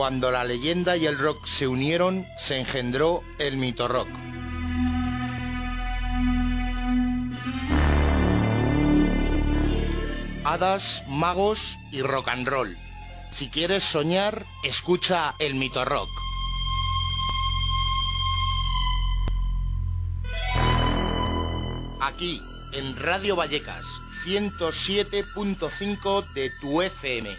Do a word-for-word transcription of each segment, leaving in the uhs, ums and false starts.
Cuando la leyenda y el rock se unieron, se engendró el mito rock. Hadas, magos y rock and roll. Si quieres soñar, escucha el mito rock. Aquí, en Radio Vallecas, ciento siete punto cinco de tu F M.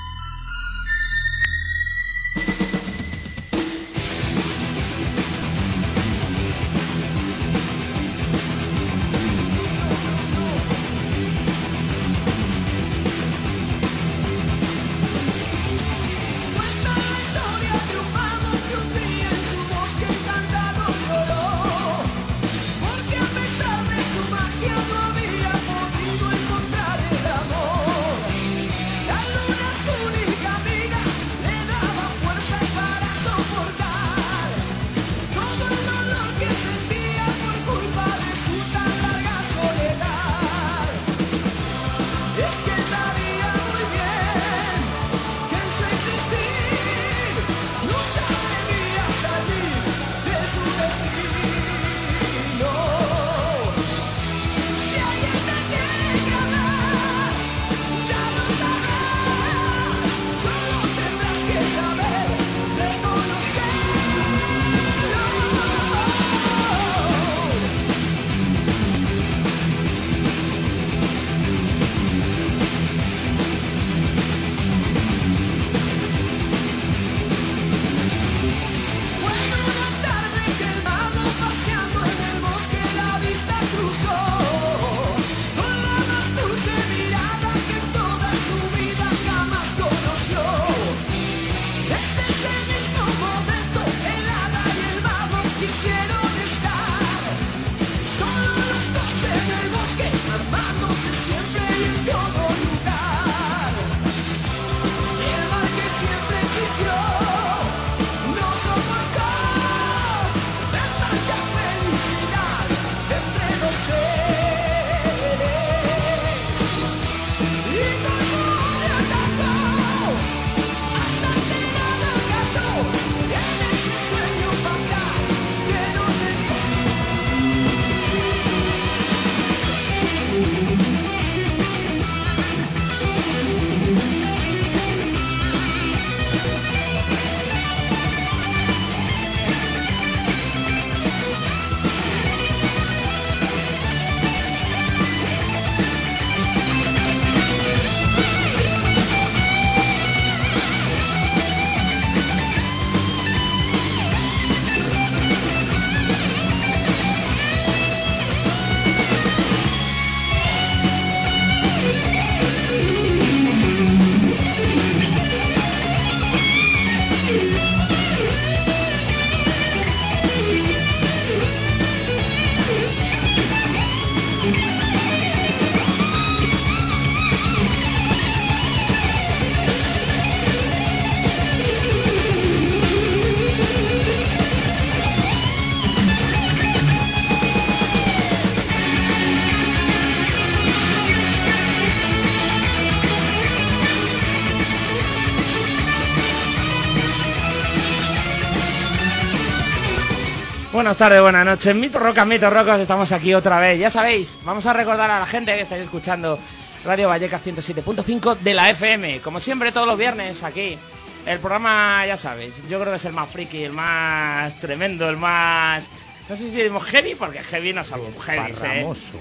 Buenas tardes, buenas noches, Mito Rock, Mito Rocos, estamos aquí otra vez. Ya sabéis, vamos a recordar a la gente que estáis escuchando Radio Vallecas ciento siete punto cinco de la F M. Como siempre, todos los viernes aquí. El programa, ya sabéis, yo creo que es el más friki, el más tremendo, el más... No sé si decimos heavy, porque heavy no somos heavy, ¿eh?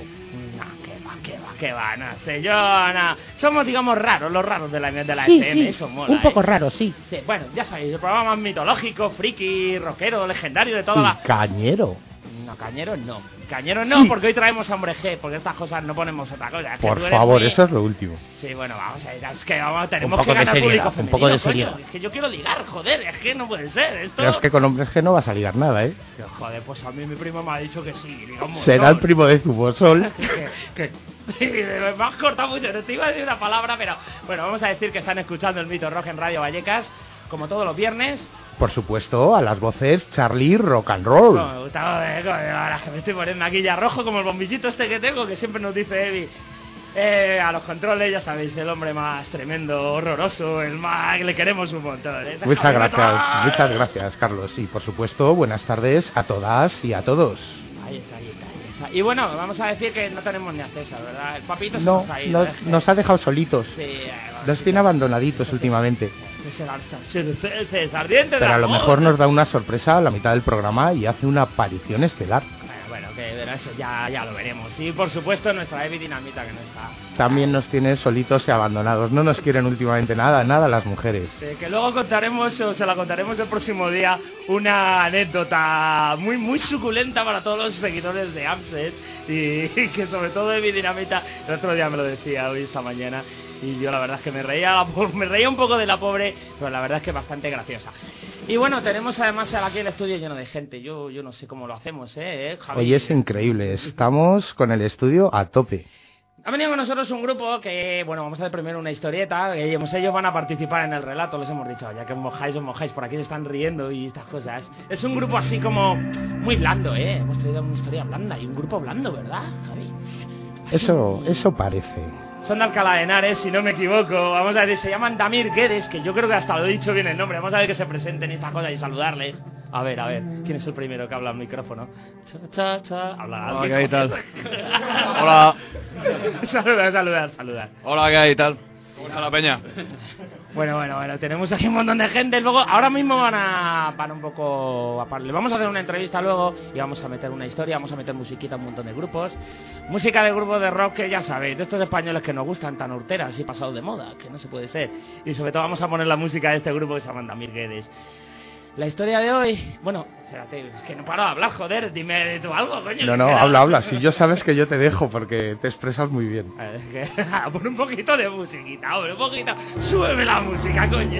No, que va, que va, que va, no sé, yo no. Somos, digamos, raros, los raros de la, de la sí, F M, sí, eso mola, un poco ¿eh? raro, sí. Sí, bueno, ya sabéis, el programa más mitológico, friki, rockero, legendario de toda la... Cañero. No, cañeros no. Cañeros no, sí. Porque hoy traemos a Hombre G, porque estas cosas no ponemos otra cosa. Es Por que favor, muy... eso es lo último. Sí, bueno, vamos a ver, es que vamos, tenemos un poco que ganar de seriedad, público un femenino, poco de coño, seriedad. es que yo quiero ligar, joder, es que no puede ser esto. Pero es que con hombres G no vas a ligar nada, ¿eh? Joder, pues a mí mi primo me ha dicho que sí, digamos. Será el primo de Zubosol. que, que, me has cortado mucho, no te iba a decir una palabra, pero bueno, vamos a decir que están escuchando el Mito Rock en Radio Vallecas, como todos los viernes. Por supuesto, a las voces Charlie Rock and Roll. No, me gusta, joder, joder, ahora que me estoy poniendo aquí ya rojo como el bombillito este que tengo, que siempre nos dice Evi. Eh, a los controles, ya sabéis, el hombre más tremendo, horroroso, el más que le queremos un montón. Ese Muchas Javier gracias, Metal. muchas gracias, Carlos. Y por supuesto, buenas tardes a todas y a todos. Ahí está, ahí está, ahí está. Y bueno, vamos a decir que no tenemos ni a César, ¿verdad? El papito se No, nos ha ido. no- ¿eh? nos ha dejado solitos. Sí, eh, bueno, Los tiene abandonaditos últimamente. César, César, César, diente de Pero a lo amor. mejor nos da una sorpresa a la mitad del programa y hace una aparición estelar. Bueno, bueno, que pero eso ya, ya lo veremos. Y por supuesto nuestra Evi Dinamita, que no está. También nos tiene solitos y abandonados. No nos quieren últimamente nada, nada las mujeres. Eh, que luego contaremos, o se la contaremos el próximo día, una anécdota muy muy suculenta para todos los seguidores de Amset y, y que sobre todo Evi Dinamita, el otro día me lo decía, hoy esta mañana, y yo la verdad es que me reía, me reía un poco de la pobre, pero la verdad es que bastante graciosa. Y bueno, tenemos además aquí el estudio lleno de gente, yo yo no sé cómo lo hacemos, ¿eh, ¿Eh, Javi? Hoy es increíble, estamos con el estudio a tope. Ha venido con nosotros un grupo que, bueno, vamos a hacer primero una historieta, que ellos, ellos van a participar en el relato, les hemos dicho, ya que os mojáis, os mojáis, por aquí se están riendo y estas cosas. Es un grupo así como muy blando, ¿eh? Hemos traído una historia blanda y un grupo blando, ¿verdad, Javi? Así. Eso, eso parece. Son de Alcalá de Henares, si no me equivoco, vamos a decir, se llaman Damir Guedes, que yo creo que hasta lo he dicho bien el nombre, vamos a ver que se presenten estas cosas y saludarles. A ver, a ver, ¿quién es el primero que habla al micrófono? Cha, cha, cha, habla alguien. Hola, ¿qué tal? Hola. Saludar, saludar, saludar. Hola, ¿qué hay? ¿Qué tal? A la peña. Bueno, bueno, bueno, tenemos aquí un montón de gente. Luego, ahora mismo van a van un poco a par- le vamos a hacer una entrevista luego y vamos a meter una historia, vamos a meter musiquita a un montón de grupos. Música de grupos de rock que ya sabéis, de estos españoles que nos gustan tan horteras y pasados de moda, que no se puede ser. Y sobre todo vamos a poner la música de este grupo que se llama Damir Guedes. La historia de hoy, bueno, espérate, es que no paro de hablar, joder, dime tú algo, coño. No, no, Espera. habla, habla. Si yo sabes que yo te dejo porque te expresas muy bien. A ver, es que, pon un poquito de musiquita, hombre, un poquito. Súbeme la música, coño.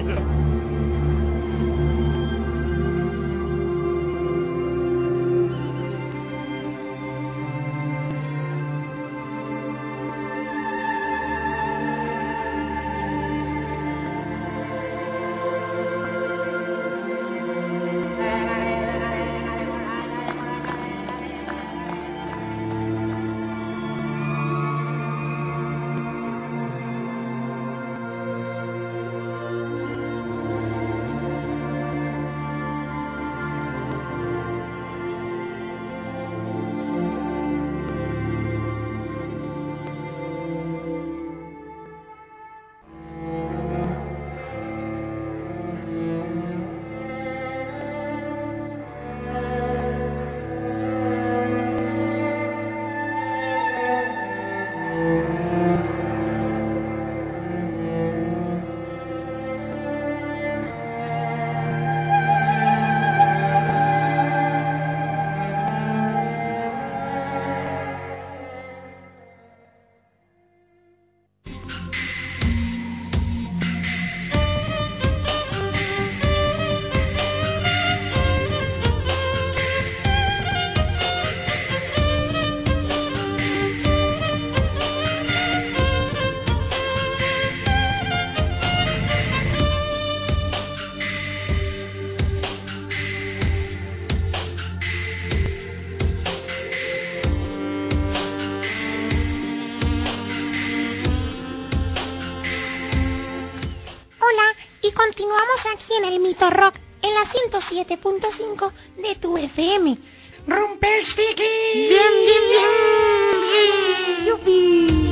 Continuamos aquí en el Mito Rock, en la ciento siete punto cinco de tu F M. ¡Rumpelstiltskin! ¡Bien, bien, bien! ¡Yupi!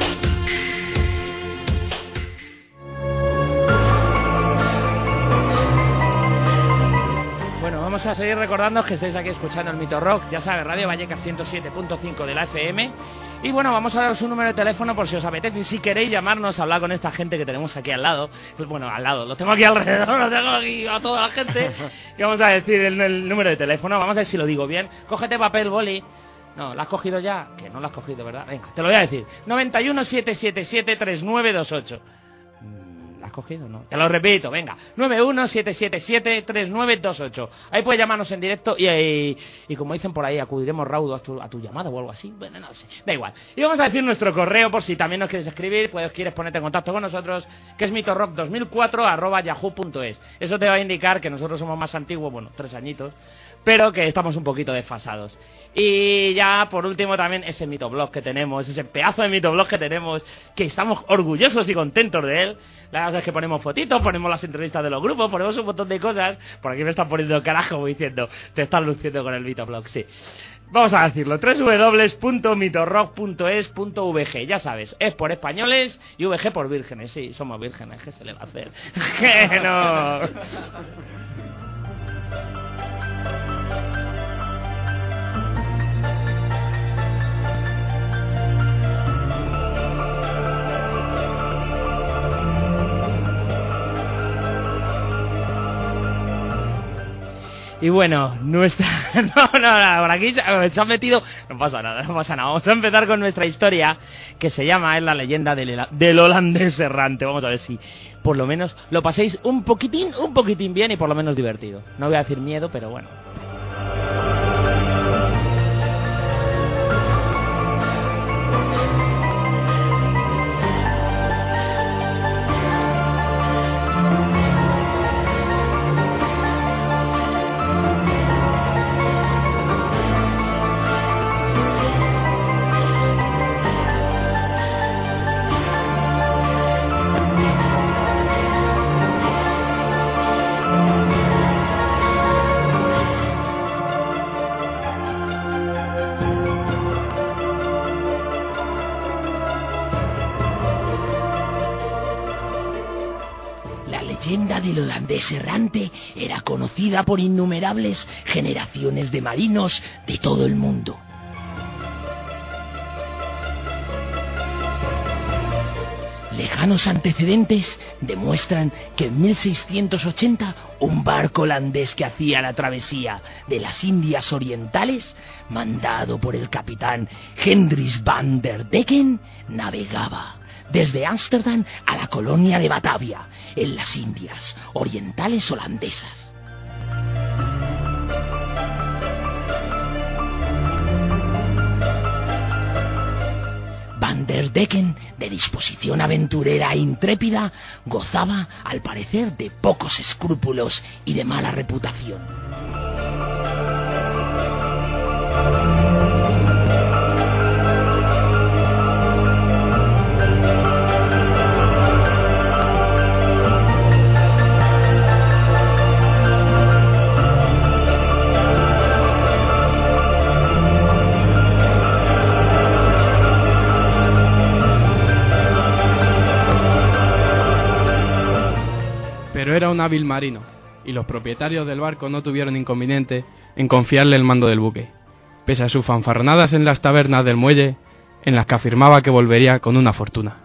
Bueno, vamos a seguir recordando que estáis aquí escuchando el Mito Rock, ya sabes, Radio Vallecas ciento siete punto cinco de la F M. Y bueno, vamos a daros un número de teléfono por si os apetece y si queréis llamarnos a hablar con esta gente que tenemos aquí al lado. Pues bueno, al lado, lo tengo aquí alrededor, lo tengo aquí a toda la gente. Y vamos a decir el, el número de teléfono, vamos a ver si lo digo bien. Cógete papel, boli. No, ¿la has cogido ya? Que no la has cogido, ¿verdad? Venga, te lo voy a decir. noventa y uno, setecientos setenta y siete, treinta y nueve veintiocho. ¿La has cogido? No. Te lo repito, venga. noventa y uno, setecientos setenta y siete, treinta y nueve veintiocho. Ahí puedes llamarnos en directo y, y, y como dicen por ahí, acudiremos raudo a tu, a tu llamada o algo así. Bueno, no sé. Da igual. Y vamos a decir nuestro correo por si también nos quieres escribir, pues quieres ponerte en contacto con nosotros, que es mitorock dos mil cuatro arroba yahoo punto es. Eso te va a indicar que nosotros somos más antiguos, bueno, tres añitos, pero que estamos un poquito desfasados. Y ya por último también ese mitoblog que tenemos, ese pedazo de mitoblog que tenemos, que estamos orgullosos y contentos de él. La verdad es que ponemos fotitos, ponemos las entrevistas de los grupos, ponemos un montón de cosas. Por aquí me están poniendo carajo como diciendo, te estás luciendo con el mitoblog, sí. Vamos a decirlo, doble u doble u doble u punto mitorrock punto es punto v g, ya sabes, es por españoles y V G por vírgenes, sí, somos vírgenes, ¿qué se le va a hacer? ¡Que no! Y bueno, nuestra... No, no, no, por aquí se han metido... No pasa nada, no pasa nada. Vamos a empezar con nuestra historia, que se llama, es la leyenda del, del holandés errante. Vamos a ver si por lo menos lo paséis un poquitín, un poquitín bien y por lo menos divertido. No voy a decir miedo, pero bueno. El holandés errante era conocida por innumerables generaciones de marinos de todo el mundo. Lejanos antecedentes demuestran que en mil seiscientos ochenta un barco holandés que hacía la travesía de las Indias Orientales, mandado por el capitán Hendrik van der Decken, navegaba desde Ámsterdam a la colonia de Batavia, en las Indias Orientales holandesas. Van der Decken, de disposición aventurera e intrépida, gozaba, al parecer, de pocos escrúpulos y de mala reputación. Pero era un hábil marino, y los propietarios del barco no tuvieron inconveniente en confiarle el mando del buque, pese a sus fanfarronadas en las tabernas del muelle, en las que afirmaba que volvería con una fortuna.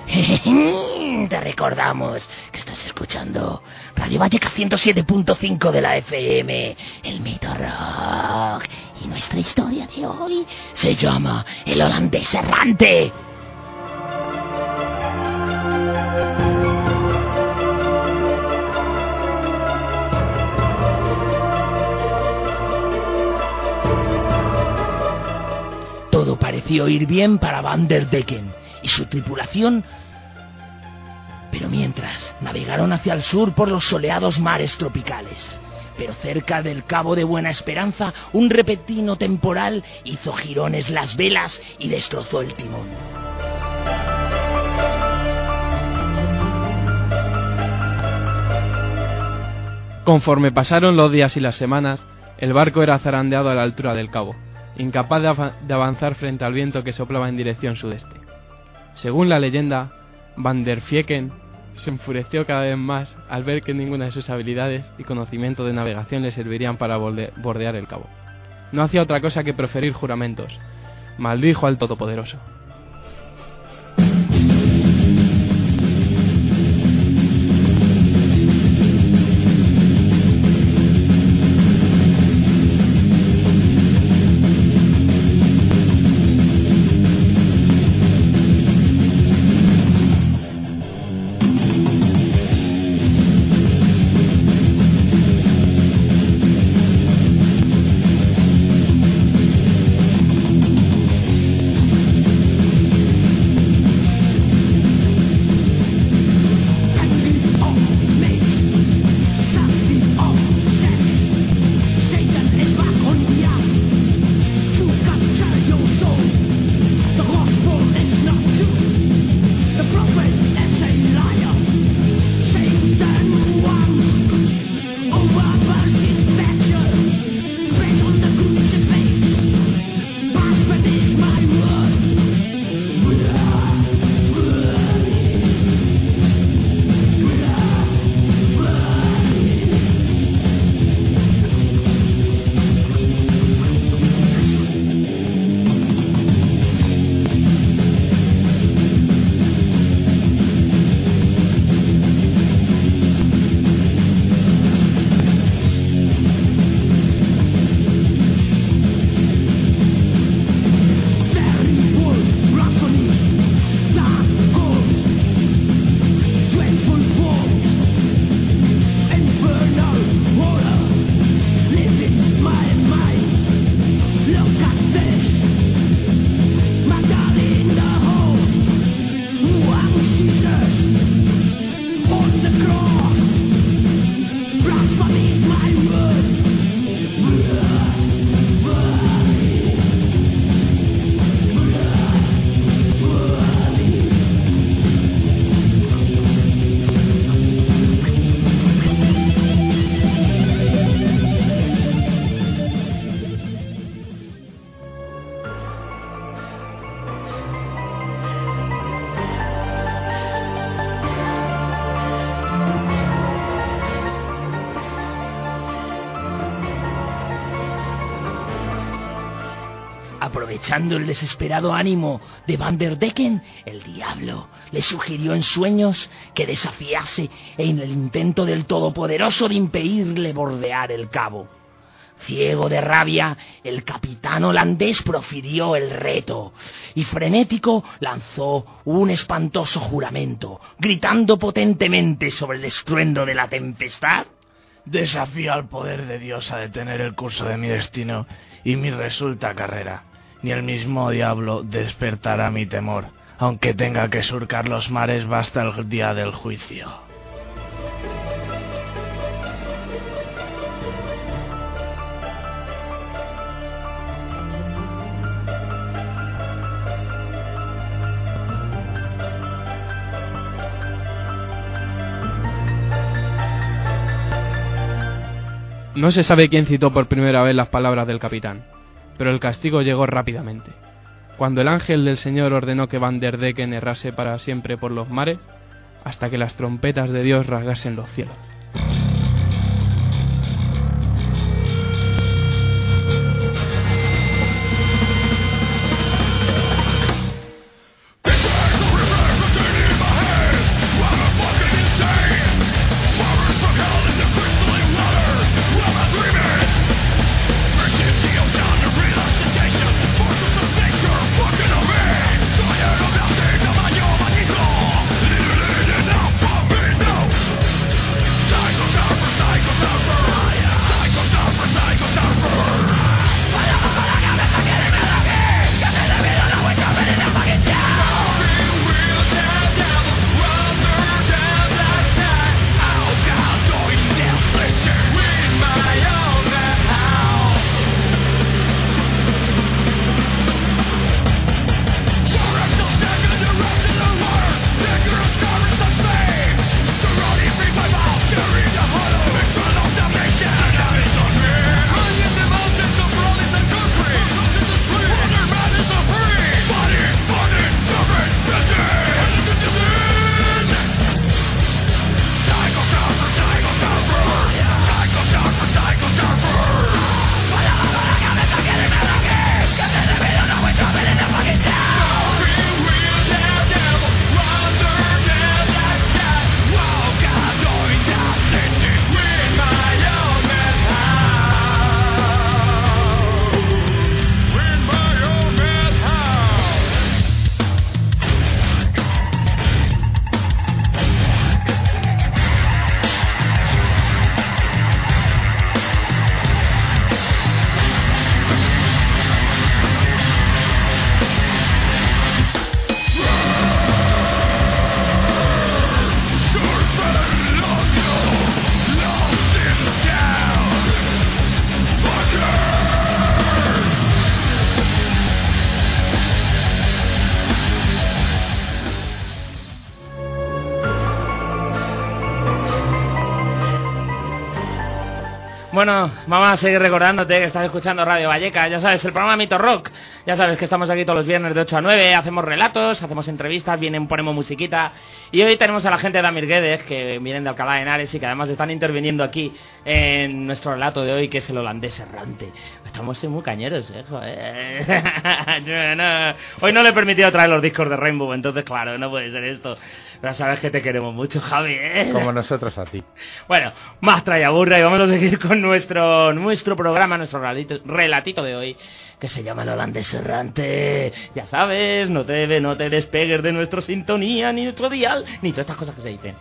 Te recordamos que estás escuchando Radio Vallecas ciento siete punto cinco de la F M, el Mito Rock. Y nuestra historia de hoy se llama El Holandés Errante. Todo pareció ir bien para Van der Decken y su tripulación, pero mientras navegaron hacia el sur por los soleados mares tropicales. Pero cerca del Cabo de Buena Esperanza, un repentino temporal hizo jirones las velas y destrozó el timón. Conforme pasaron los días y las semanas, el barco era zarandeado a la altura del cabo, incapaz de, av- de avanzar frente al viento que soplaba en dirección sudeste. Según la leyenda, Van der Decken se enfureció cada vez más al ver que ninguna de sus habilidades y conocimiento de navegación le servirían para bolde- bordear el cabo. No hacía otra cosa que proferir juramentos. Maldijo al Todopoderoso. Aprovechando el desesperado ánimo de Van der Decken, el diablo le sugirió en sueños que desafiase en el intento del Todopoderoso de impedirle bordear el cabo. Ciego de rabia, el capitán holandés profirió el reto y frenético lanzó un espantoso juramento, gritando potentemente sobre el estruendo de la tempestad: Desafío al poder de Dios a detener el curso de mi destino y mi resulta carrera. Ni el mismo diablo despertará mi temor, aunque tenga que surcar los mares hasta el día del juicio. No se sabe quién citó por primera vez las palabras del capitán, pero el castigo llegó rápidamente. Cuando el ángel del Señor ordenó que Van der Decken errase para siempre por los mares, hasta que las trompetas de Dios rasgasen los cielos. Bueno, vamos a seguir recordándote que estás escuchando Radio Vallecas, ya sabes, el programa Mito Rock. Ya sabes que estamos aquí todos los viernes de ocho a nueve, hacemos relatos, hacemos entrevistas, vienen, ponemos musiquita. Y hoy tenemos a la gente de Amir Guedes, que vienen de Alcalá de Henares y que además están interviniendo aquí en nuestro relato de hoy, que es el holandés errante. Estamos muy cañeros, eh, joder. No, hoy no le he permitido traer los discos de Rainbow, entonces claro, no puede ser esto. Pero sabes que te queremos mucho, Javi, ¿eh? Como nosotros a ti. Bueno, más tralla burra y vamos a seguir con nuestro nuestro programa, nuestro relatito, relatito de hoy, que se llama El holandés errante. Ya sabes, no te, no te despegues de nuestra sintonía, ni nuestro dial, ni todas estas cosas que se dicen.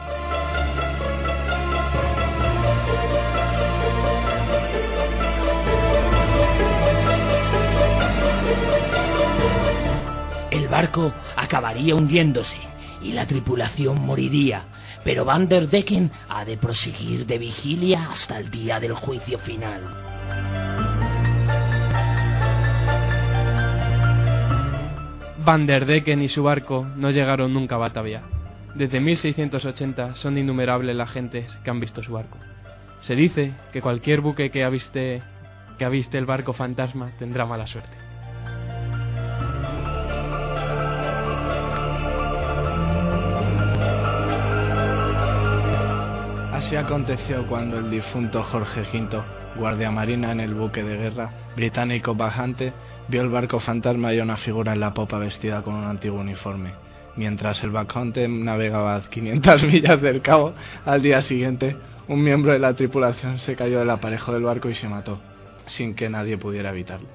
El barco acabaría hundiéndose y la tripulación moriría, pero Van der Decken ha de proseguir de vigilia hasta el día del juicio final. Van der Decken y su barco no llegaron nunca a Batavia. Desde mil seiscientos ochenta son innumerables las gentes que han visto su barco. Se dice que cualquier buque que aviste, que aviste el barco fantasma tendrá mala suerte. Así aconteció cuando el difunto Jorge Quinto, guardia marina en el buque de guerra británico Bajante, vio el barco fantasma y una figura en la popa vestida con un antiguo uniforme. Mientras el Bajante navegaba a quinientas millas del cabo, al día siguiente, un miembro de la tripulación se cayó del aparejo del barco y se mató, sin que nadie pudiera evitarlo.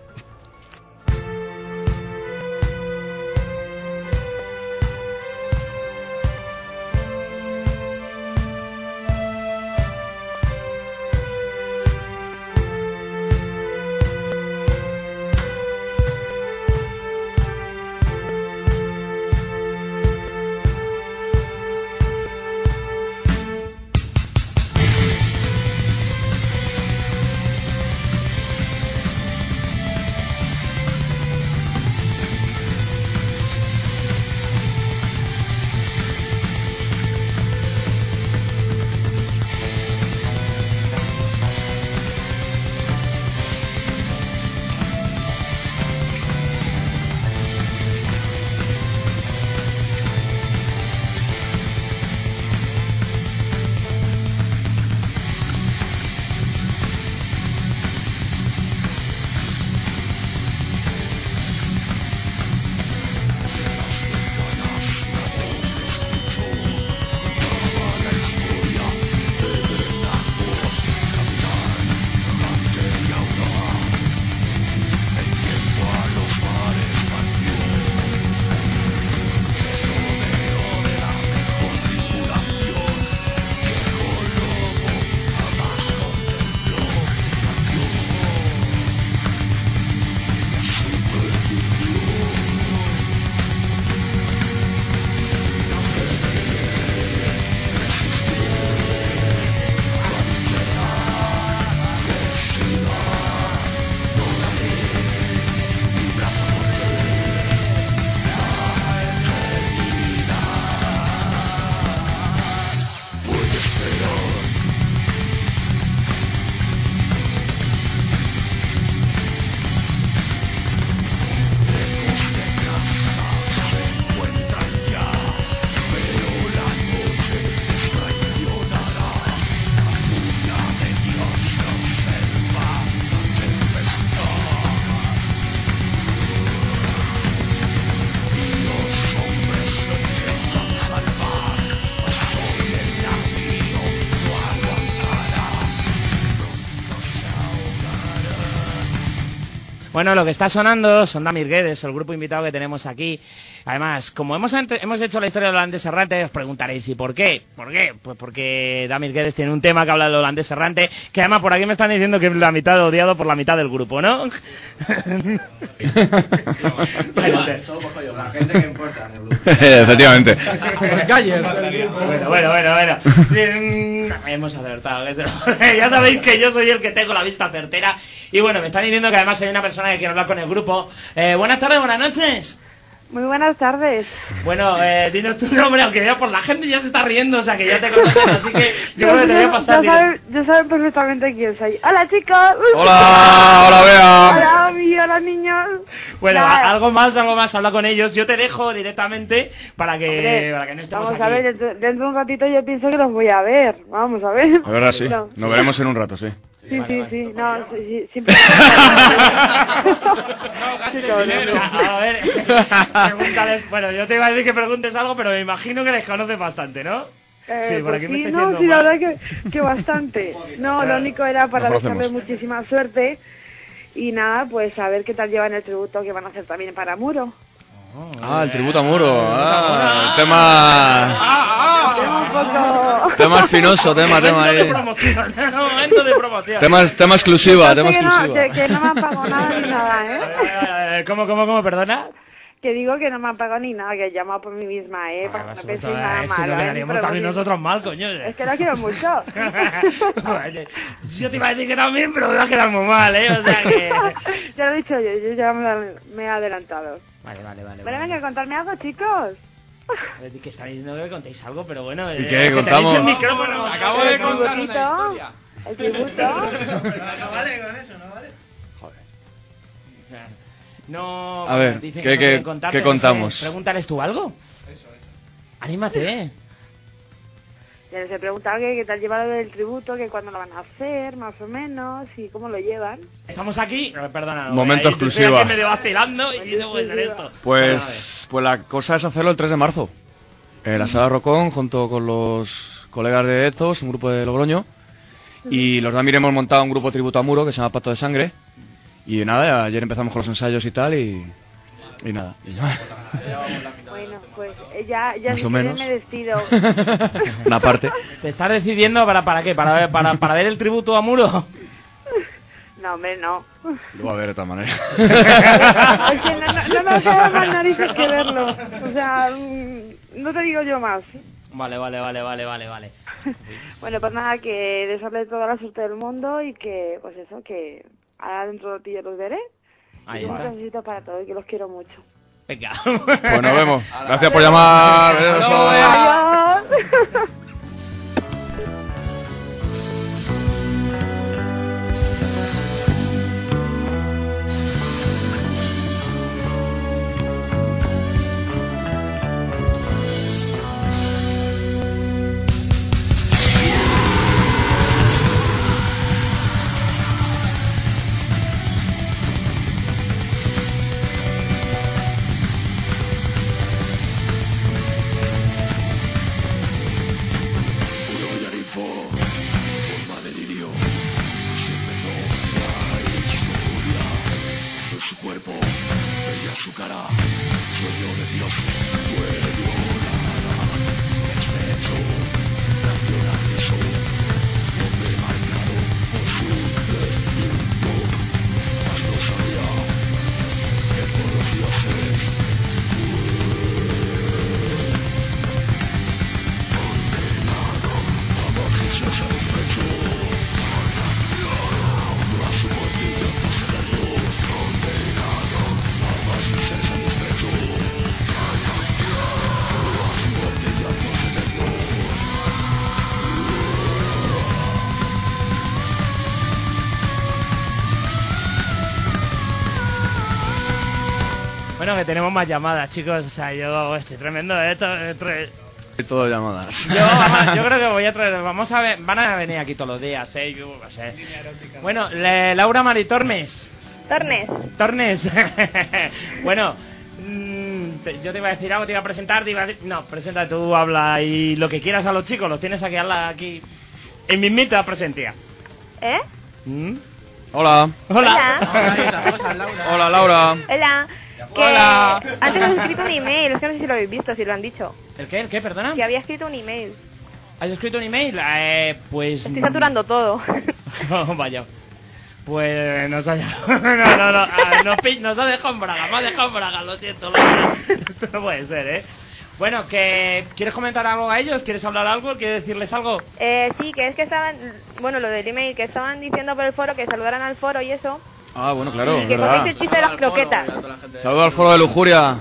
Bueno, lo que está sonando son Damir Guedes, el grupo invitado que tenemos aquí. Además, como hemos, hemos hecho la historia del holandés errante, os preguntaréis, ¿y por qué? ¿Por qué? Pues porque Damir Guedes tiene un tema que habla del holandés errante, que además por aquí me están diciendo que es la mitad odiado por la mitad del grupo, ¿no? La gente que importa en el grupo. Efectivamente. Bueno, bueno, bueno, bueno. Hemos acertado. Ya sabéis que yo soy el que tengo la vista certera. Y bueno, me están diciendo que además hay una persona que quiere hablar con el grupo. Eh, buenas tardes, buenas noches. Muy buenas tardes. Bueno, eh, dinos tu nombre, aunque ya por la gente ya se está riendo, o sea que ya te conocen, así que yo creo que te voy a pasar. Ya saben, ya saben perfectamente quién soy. Hola, chicos. Hola, hola, Bea. Hola, Omi, hola, niños. Bueno, Nada. algo más, algo más, habla con ellos. Yo te dejo directamente para que, Hombre, para que no estemos vamos aquí. a ver, dentro, dentro de un ratito yo pienso que los voy a ver. Vamos a ver. La verdad, sí. No. Nos veremos en un rato, sí. Sí, Vale, sí, vale. sí, no, sí, sí, siempre... Chicos, no. A ver, pregúntales. Bueno, yo te iba a decir que preguntes algo, pero me imagino que les conoces bastante, ¿no? Eh, Sí, por pues aquí me sí, está no, diciendo sí, la mal. verdad que, que bastante. No, lo único era para Nos desearles conocemos. muchísima suerte. Y nada, pues a ver qué tal llevan el tributo que van a hacer también para Muro. Ah, el tributo a Muro. Ah, el Ah, tema... Tema un poco... Tema espinoso, tema, tema Momento de ahí. promoción, momento de promoción. Tema, tema exclusiva, tema que, no, exclusiva. que, que no me han pagado nada ni nada, ¿eh? Eh, ¿Cómo, cómo, cómo, perdona? Que digo que no me han pagado ni nada, que he llamado por mí misma, ¿eh? Para que no penséis nada Eh, si malo, nos ¿eh? quedaríamos Pero también bueno, nosotros mal, coño. Es que la quiero mucho. Vale. Yo te iba a decir que también, pero me va a quedar muy mal, ¿eh? O sea que... Ya lo he dicho yo, yo ya me, me he adelantado. Vale, vale, vale. Bueno, vale. venga, contarme algo, chicos. Eh, Que estáis diciendo que contéis algo, pero bueno... ¿Y eh, qué? que ¿Contamos? tenéis el micrófono. Acabo de El contar una tributito, historia. el tributo. No vale con eso, no vale. No... A ver, dicen ¿qué- que no qué- quieren contar, qué pero no sé, contamos? Pregúntales tú algo. Eso, eso. Anímate. Ya les he preguntado que qué tal lleva lo del tributo, que cuándo lo van a hacer, más o menos, y cómo lo llevan. Estamos aquí... eh, Perdona. no, Momento ahí estoy exclusiva. aquí medio vacilando y no puede ser esto. Pues, pues la cosa es hacerlo el tres de marzo. En la sala Rocón, junto con los colegas de estos, un grupo de Logroño. Y los Damir hemos montado un grupo tributo a Muro que se llama Pacto de Sangre. Y nada, ayer empezamos con los ensayos y tal y... Y nada. Y ya. Bueno, pues eh, ya, ya Más si o quieres menos. me despido. Una parte. ¿Te estás decidiendo para, para qué? ¿Para, ver- para, ¿Para ver el tributo a Muro? No, hombre, no. Lo va a ver de todas maneras. Es que no, no, no me ha quedado más narices que verlo. O sea, mm, no te digo yo más. Vale, vale, vale, vale, vale, vale. Bueno, pues nada, que desearle toda la suerte del mundo y que, pues eso, que ahora dentro de ti yo los veré. Ahí Y un está. besito para todos, que los quiero mucho. Venga. Pues nos vemos. Gracias por llamar. Besos. Adiós. Bueno, que tenemos más llamadas, chicos. O sea, yo estoy tremendo, ¿eh? Esto- eh, tre- Todo llamadas. Yo, vamos, yo creo que voy a traer. Vamos a ver. Van a venir aquí todos los días, ¿eh? Yo, no sé. Bueno, le- Laura Mari Tormes. Tornes. Tornes. Bueno, mm, te- yo te iba a decir algo, te iba a presentar, te iba a decir... No, presenta tú, habla y lo que quieras a los chicos, los tienes aquí, habla aquí. En mismita presencia. ¿Eh? ¿Mm? Hola. Hola. Hola, Laura. Hola. Que Hola. antes has escrito un email, es que no sé si lo habéis visto, si lo han dicho. ¿El qué? ¿El qué? Perdona. Que había escrito un email. ¿Has escrito un email? Eh, pues... Estoy saturando todo. Oh, vaya. Pues nos ha no, no, no, ah, nos, pi- nos ha dejado en braga, me ha dejado en braga, lo siento, Laura. Esto no puede ser, ¿eh? Bueno, que ¿quieres comentar algo a ellos? ¿Quieres hablar algo? ¿Quieres decirles algo? Eh, sí, que es que estaban, bueno, lo del email, que estaban diciendo por el foro que saludaran al foro y eso, Ah, bueno, claro. Y que verdad. contéis el chiste de las croquetas. Saludo al foro de Lujuria.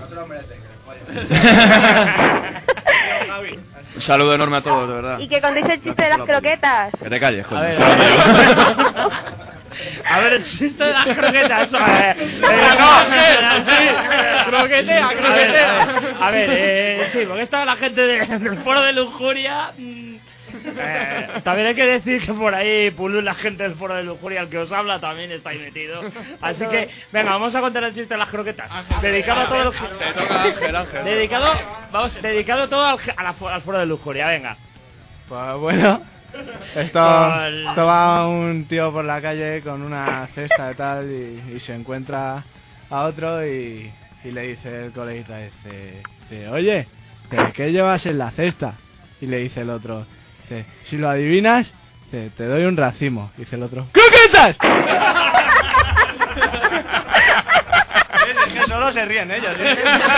Un saludo enorme a todos, de verdad. Y que contéis el chiste de las croquetas. Que te calles, joder. A ver, a ver. A ver, el chiste de las croquetas. A ver, eh, no, sí, croquetea, croquetea. A ver, a ver eh, sí, porque estaba la gente de, del foro de Lujuria. Mmm, eh, también hay que decir que por ahí pulula la gente del foro de Lujuria, el que os habla también está ahí metido. Así que, venga, vamos a contar el chiste de las croquetas. Dedicado a todo el... Te toca Ángel, Ángel. Dedicado, vamos, dedicado todo al, a la, al foro de Lujuria, venga. Pues bueno, esto, Con- esto va un tío por la calle con una cesta y tal y, y se encuentra a otro y, y le dice el coleguita, dice, dice, oye, ¿pero qué llevas en la cesta? Y le dice el otro, dice, si lo adivinas, dice, te doy un racimo. Dice el otro, ¡croquetas! Es que solo se ríen ellos. ¿eh?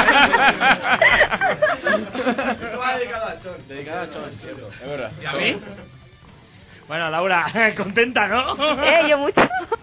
Dedicado a Chon. Dedicado a Chon, es verdad. ¿Y a mí? Bueno, Laura, contenta, ¿no? Eh, yo mucho.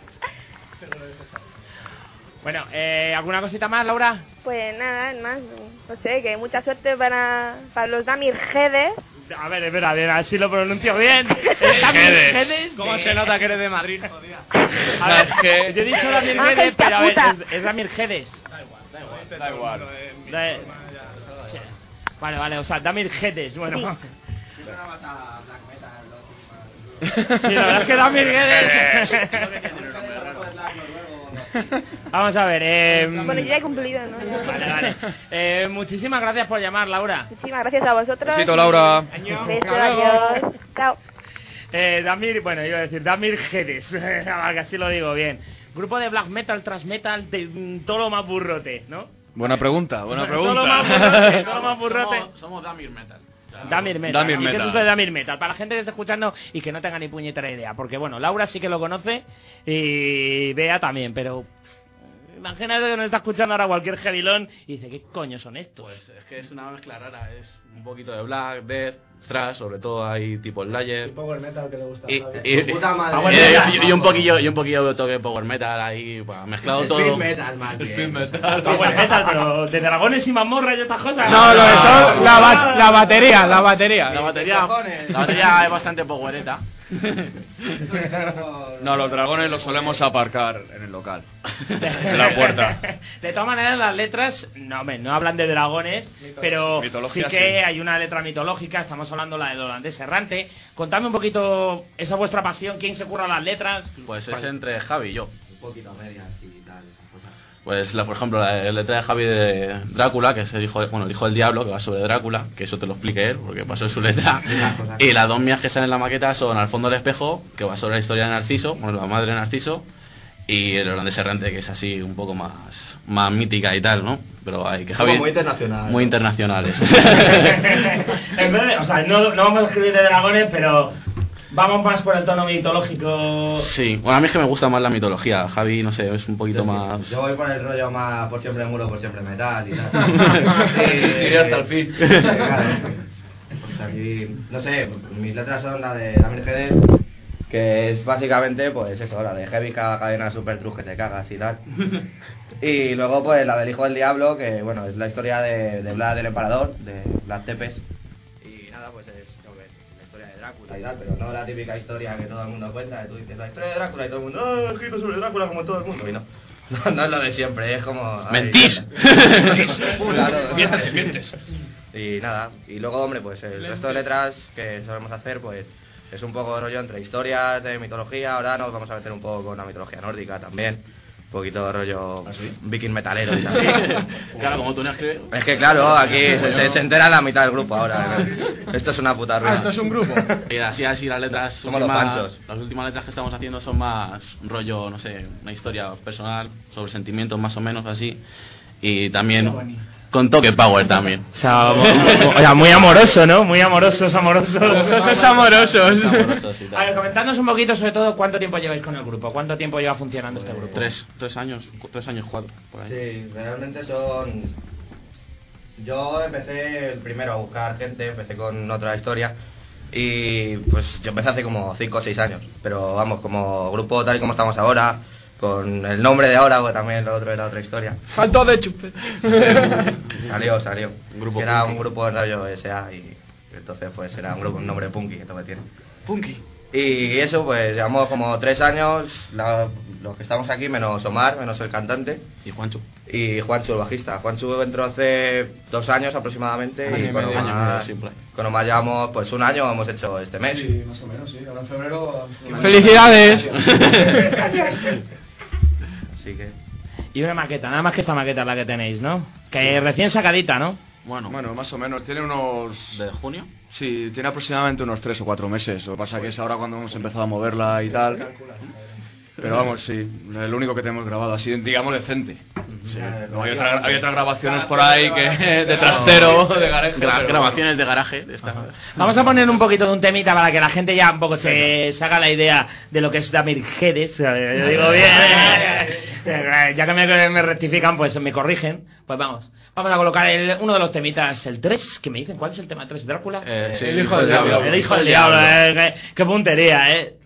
Bueno, eh, ¿alguna cosita más, Laura? Pues nada, más, no sé, que mucha suerte para, para los Damir Gedes. A ver, espera, a ver, a ver si lo pronuncio bien. Eh, Damir Gedes. ¿Cómo se nota que eres de Madrid, jodida? A ver, que yo he dicho Damir Ángel Gedes, pero a ver, Chaputa. es, es Damir Gedes. Da igual. Da- sí. Vale, vale, o sea, Damir Gedes, bueno. Sí, la verdad es que Damir Gedes. Vamos a ver, eh... Bueno, yo ya he cumplido, ¿no? Vale, vale. Eh, muchísimas gracias por llamar, Laura. Muchísimas gracias a vosotros. Besito, Laura. Beso, adiós. Chao. Eh, Damir, bueno, iba a decir Damir Gedes, que así lo digo bien. Grupo de black metal, thrash metal, de, mm, todo lo más burrote, ¿no? Buena pregunta, buena Todo lo pregunta. más burrote, todo lo más burrote. Somos, somos Damir Metal. Damir Metal. Damir ¿Y qué es Metal. esto de Damir Metal? Para la gente que esté escuchando y que no tenga ni puñetera idea. Porque, bueno, Laura sí que lo conoce y Bea también, pero... Imagínate que nos está escuchando ahora cualquier heavilón y dice, ¿qué coño son estos? Pues es que es una mezcla rara, es un poquito de black, death, thrash, sobre todo hay tipo slayer. Power metal que le gusta. Y, ¿sabes? y, Puta madre. y- y- y un poquillo y un poquillo de toque power metal ahí, pues, mezclado todo. Speed metal, más bien. Speed metal. Power metal, pero de dragones y mazmorras y estas cosas. No, lo de son la, ba- la batería, la batería. La batería, la batería es bastante powereta. No, los dragones los solemos aparcar en el local. En la puerta. De todas maneras, las letras no, hombre, no hablan de dragones, pero Mitología, sí que sí. hay una letra mitológica. Estamos hablando la del holandés errante. Contadme un poquito esa vuestra pasión. ¿Quién se curra las letras? Pues es entre Javi y yo. Un poquito a medias y tal. esas cosas. Pues, la, por ejemplo, la letra de Javi de Drácula, que es el hijo, de, bueno, el hijo del diablo, que va sobre Drácula, que eso te lo explique él, porque pasó en su letra. Y las dos mías que están en la maqueta son Al fondo del espejo, que va sobre la historia de Narciso, bueno, la madre de Narciso, y el holandés errante, que es así un poco más, más mítica y tal, ¿no? Pero hay que Javi... Como muy internacional. Muy internacionales. En vez de- o sea, no, no vamos a escribir de dragones, pero vamos más por el tono mitológico. Sí, bueno, a mí es que me gusta más la mitología. Javi, no sé, es un poquito más... Yo voy por el rollo más por siempre muro, por siempre metal y tal. Iré hasta el fin. Claro. Pues aquí, no sé, mis letras son la de Damir Gedes, que es básicamente, pues eso, la de Heavy cada cadena super truque que te cagas y tal. Y luego, pues la del hijo del diablo, que bueno, es la historia de, de Vlad el Empalador, de Vlad Tepes. Y nada, pues es yo qué sé, la historia de Drácula y tal, pero no la típica historia que todo el mundo cuenta, que tú dices la historia de Drácula y todo el mundo, ah, he escrito sobre Drácula como todo el mundo, y no. No, no es lo de siempre, es como... ay, ¡Mentís! Claro. Mientes, mientes. Y nada, y luego, hombre, pues el resto de letras que solemos hacer, pues es un poco rollo entre historias de mitología. Ahora nos vamos a meter un poco con la mitología nórdica también. Un poquito rollo viking metalero y tal. Claro, como tú no escribes... Es que claro, aquí se, se, se entera la mitad del grupo ahora. ¿no? Esto es una puta ruina. Ah, esto es un grupo. Y así, así las letras... Somos los últimas- panchos. Las últimas letras que estamos haciendo son más rollo, no sé, una historia personal, sobre sentimientos más o menos así. Y también con toque power también. O sea, mo- mo- o sea, muy amoroso, ¿no? Muy amorosos, amorosos. Amorosos, amorosos. Amorosos y tal. A ver, comentadnos un poquito sobre todo cuánto tiempo lleváis con el grupo, cuánto tiempo lleva funcionando este grupo. Tres, tres años, cu- tres años, cuatro, por ahí. Sí, realmente son... Yo empecé el primero a buscar gente, empecé con otra historia. Y pues yo empecé hace como cinco o seis años. Pero vamos, como grupo tal y como estamos ahora, con el nombre de ahora, porque también lo otro era otra historia. Faltó de chupe. Salió, salió. Grupo era punky. un grupo de rollo S A y entonces pues era un grupo, un nombre punky, que todo que tiene. Punky. Y eso, pues llevamos como tres años, la- los que estamos aquí, menos Omar, menos el cantante. Y Juancho. Y Juancho, el bajista. Juancho entró hace dos años aproximadamente. Año y y con medio, año y Omar, medio, siempre. con Omar llevamos pues un año, hemos hecho este mes. Sí, más o menos, sí. Ahora en febrero... ¡Felicidades! Así que... Y una maqueta, nada más que esta maqueta es la que tenéis, ¿no? Que recién sacadita, ¿no? Bueno, Bueno, más o menos. Tiene unos... ¿de junio? Sí, tiene aproximadamente unos tres o cuatro meses. Lo que pasa que es ahora cuando hemos empezado a moverla y tal. Pero vamos, sí, el único que tenemos grabado así, digamos, decente. Sí. No, hay, otra- hay otras grabaciones por ahí que de trastero, de garaje. Gra- pero- grabaciones de garaje. De esta... Vamos a poner un poquito de un temita para que la gente ya un poco se, se haga la idea de lo que es Damir Gedes. Yo digo bien, eh, ya que me, me rectifican, pues me corrigen. Pues vamos, vamos a colocar el, uno de los temitas, el tres, que me dicen, ¿cuál es el tema tres? ¿Drácula? Eh, sí, El hijo del diablo. El hijo del diablo, eh, qué, qué puntería, eh.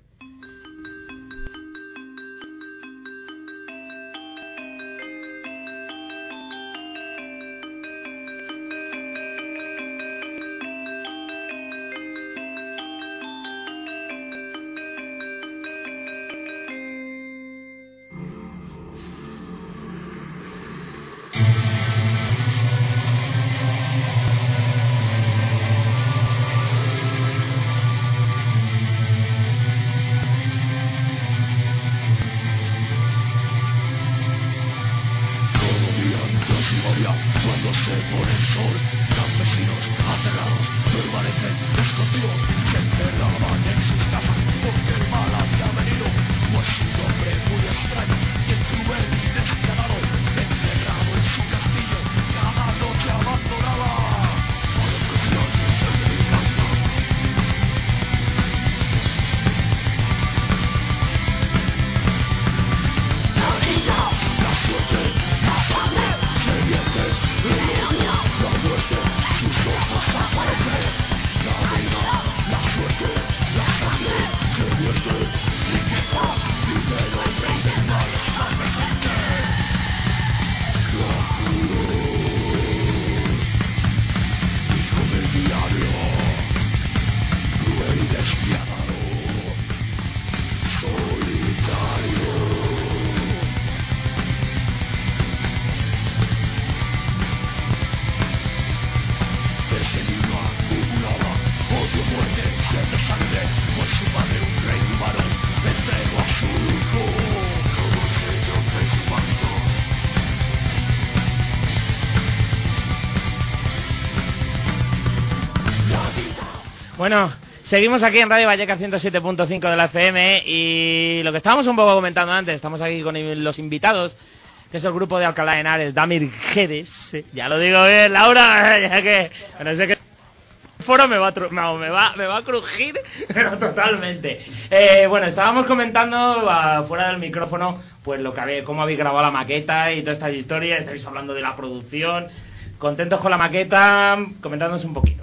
Bueno, seguimos aquí en Radio Vallecas ciento siete punto cinco de la F M y lo que estábamos un poco comentando antes, estamos aquí con los invitados, que es el grupo de Alcalá de Henares, Damir Gedes, ya lo digo bien, Laura, ya que no sé qué foro me va a, tru- no, me va, me va a crujir, pero totalmente. Eh, bueno, estábamos comentando uh, fuera del micrófono, pues lo que habéis, cómo habéis grabado la maqueta y todas estas historias, estáis hablando de la producción, contentos con la maqueta, comentándonos un poquito.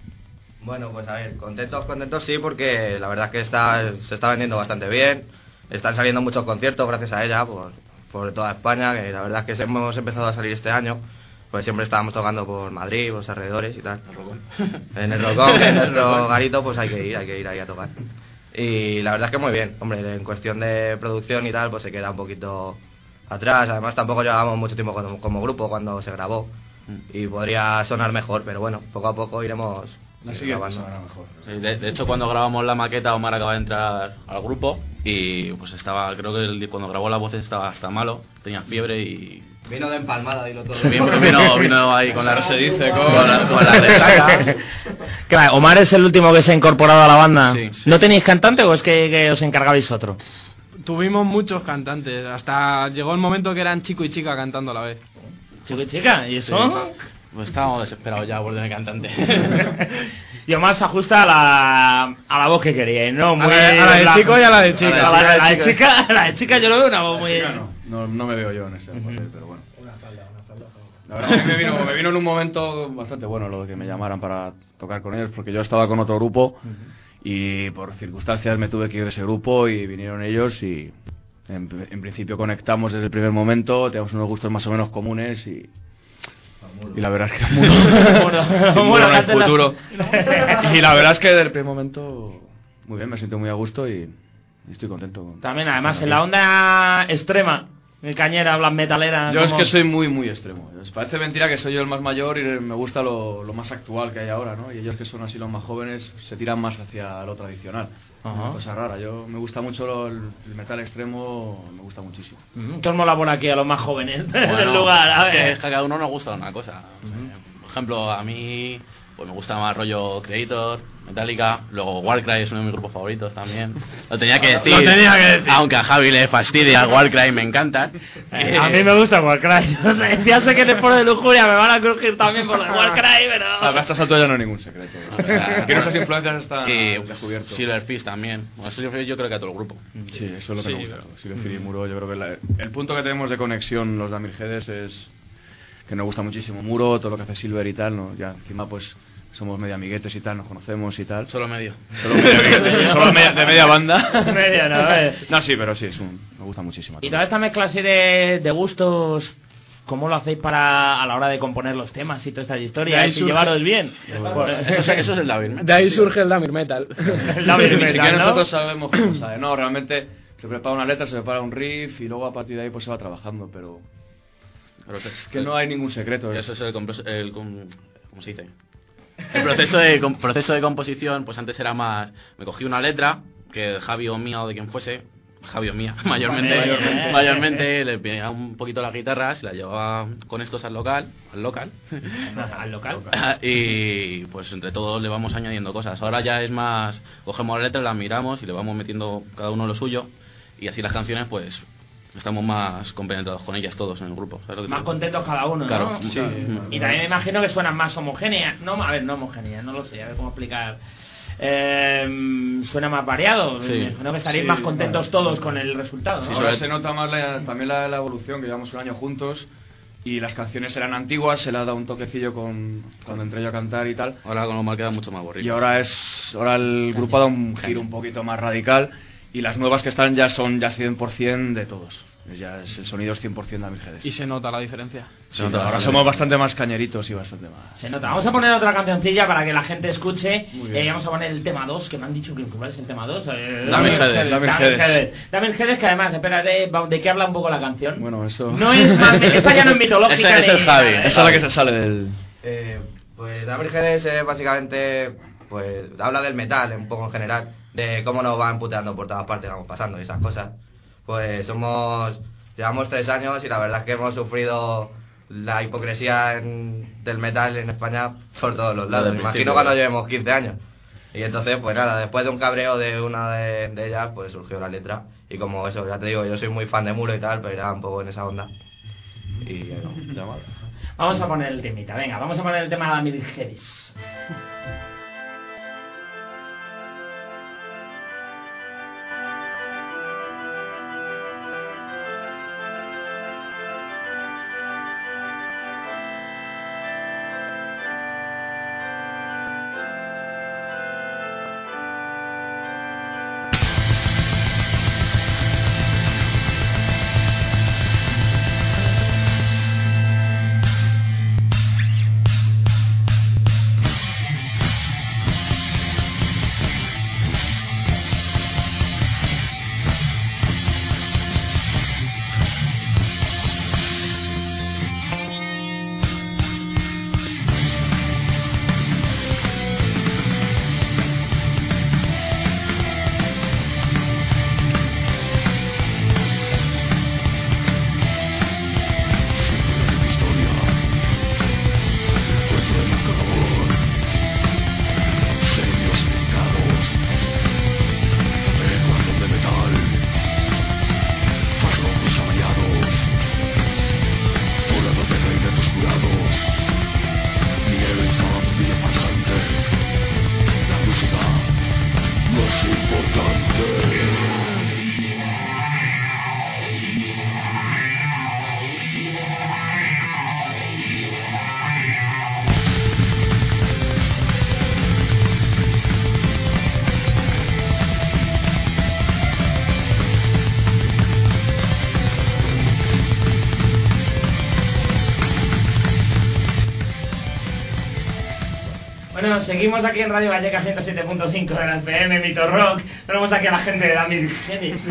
Bueno, pues a ver, contentos, contentos sí, porque la verdad es que está, se está vendiendo bastante bien. Están saliendo muchos conciertos gracias a ella por, por toda España, que la verdad es que hemos empezado a salir este año. Pues siempre estábamos tocando por Madrid, por los alrededores y tal. En el Rocón, en nuestro garito, pues hay que ir, hay que ir ahí a tocar. Y la verdad es que muy bien, hombre, en cuestión de producción y tal, pues se queda un poquito atrás. Además tampoco llevábamos mucho tiempo como, como grupo cuando se grabó. Y podría sonar mejor, pero bueno, poco a poco iremos... La siguiente sonará mejor. Sí, de, de hecho, cuando grabamos la maqueta, Omar acaba de entrar al grupo y pues estaba, creo que el- cuando grabó las voces estaba hasta malo, tenía fiebre y... Vino de empalmada, dilo todo. Sí, vino, vino, vino ahí con la, se dice, con la, con la resaca. Claro, Omar es el último que se ha incorporado a la banda. Sí, sí. ¿No tenéis cantante o es que, que os encargabais otro? Tuvimos muchos cantantes, hasta llegó el momento que eran chico y chica cantando a la vez. Chico y chica, ¿y eso? Sí. Pues estábamos desesperados ya por tener cantante. Y Omar se ajusta a la, a la voz que queríais, ¿no? Muy A la- a la de blanca. chico y a la de chica. A la, a la de chica, a la de chica yo lo veo una voz muy... No, no, no me veo yo en ese papel, pero bueno. La verdad es que me vino, me vino en un momento bastante bueno lo de que me llamaran para tocar con ellos, porque yo estaba con otro grupo y por circunstancias me tuve que ir de ese grupo y vinieron ellos y En, en principio conectamos desde el primer momento, tenemos unos gustos más o menos comunes y, y la verdad es que es muy bueno en el futuro. Y la verdad es que desde el primer momento, muy bien, me siento muy a gusto y, y estoy contento. También, además, en la onda extrema, el cañera, black metalera. Yo como... es que soy muy, muy extremo. Les parece mentira que soy yo el más mayor y me gusta lo, lo más actual que hay ahora, ¿no? Y ellos, que son así los más jóvenes, se tiran más hacia lo tradicional. Ajá. Cosa rara. Yo me gusta mucho lo, el, el metal extremo, me gusta muchísimo. Mm, ¿Qué os mola por aquí a los más jóvenes bueno, del lugar? A es ver. que, es que a cada uno nos gusta una cosa. O sea, uh-huh. Por ejemplo, a mí pues me gusta más rollo Creator, Metallica, luego Warcry es uno de mis grupos favoritos también. Lo tenía que decir. Lo tenía que decir. Aunque a Javi le fastidia Warcry, me encanta. Eh, a mí me gusta Warcry. Yo sé, ya sé que después de lujuria me van a crujir también por Warcry, pero... A estas alturas ya no hay ningún secreto. O sea, que nuestras influencias están y descubiertas. Silverfish también. Bueno, Silverfish yo creo que a todo el grupo. Sí, eso es lo que sí. me gusta. Silverfish y Muro, yo creo que la, el punto que tenemos de conexión los Damirheads es que nos gusta muchísimo Muro, todo lo que hace Silver y tal, ¿no? Ya encima pues somos medio amiguetes y tal, nos conocemos y tal. Solo medio. Solo medio amiguetes, sí, solo media, de media banda. Medio, no, eh. No, sí, pero sí, es un, me gusta muchísimo. Y toda esta mezcla así de, de gustos, ¿cómo lo hacéis para a la hora de componer los temas y todas estas historias y surge... llevaros bien? Pues, eso, es, eso es el Damir Metal. De ahí surge el Damir Metal. El Damir Metal, Metal, ¿no? Nosotros sabemos cómo sabe. No, realmente se prepara una letra, se prepara un riff y luego a partir de ahí pues se va trabajando, pero... pero es que el, no hay ningún secreto. Eso es el... el, el ¿cómo se dice? El proceso de, proceso de composición, pues antes era más... Me cogí una letra, que Javi o mía o de quien fuese, Javi o mía, mayormente, mayormente, mayormente le pegaba un poquito la guitarra, se la llevaba con estos al local, al local. ¿Al local? Y pues entre todos le vamos añadiendo cosas. Ahora ya es más... Cogemos la letra, la miramos y le vamos metiendo cada uno lo suyo. Y así las canciones, pues... Estamos más compenetrados con ellas todos en el grupo. Más contentos cada uno, claro, ¿no? Sí. Y también me imagino que suenan más homogéneas. No, a ver, no homogéneas, no lo sé, a ver cómo explicar. Eh, suena más variado. Sí. Me imagino que estaréis sí, más contentos claro. todos con el resultado, ¿no? Sí, ahora se nota más la, también la, la evolución, que llevamos un año juntos y las canciones eran antiguas, se le ha dado un toquecillo con cuando entré yo a cantar y tal. Ahora con lo mal queda mucho más borrico. Y ahora es ahora el grupo ha dado un giro un poquito más radical. Y las nuevas que están ya son ya cien por ciento de todos. Ya es, el sonido es cien por ciento Damirheads. ¿Y se nota la diferencia? Se nota, ahora somos bastante más cañeritos y bastante más. Se nota. Vamos a poner otra cancioncilla para que la gente escuche. Eh, vamos a poner el tema dos, que me han dicho que cuál es el tema dos. Eh, Damirheads. Damirheads. Damirheads, que además, espérate, ¿de qué habla un poco la canción? Bueno, eso... No es más... Esta ya no es mitológica. Ese es el Javi. Esa es la que se sale del... Eh, pues Damirheads es básicamente... Pues habla del metal, un poco en general. De cómo nos van puteando por todas partes, vamos pasando y esas cosas. Pues somos... Llevamos tres años y la verdad es que hemos sufrido la hipocresía en, del metal en España por todos los lados. Me imagino cuando llevemos quince años. Y entonces, pues nada, después de un cabreo de una de, de ellas, pues surgió la letra. Y como eso, ya te digo, yo soy muy fan de Muro y tal, pero era un poco en esa onda. Y no, ya mal. Vamos a poner el temita, venga, vamos a poner el tema de Damirheads. seguimos aquí en Radio Vallecas ciento siete punto cinco de la F M, Mito Rock. Tenemos aquí a la gente de Damir Genis.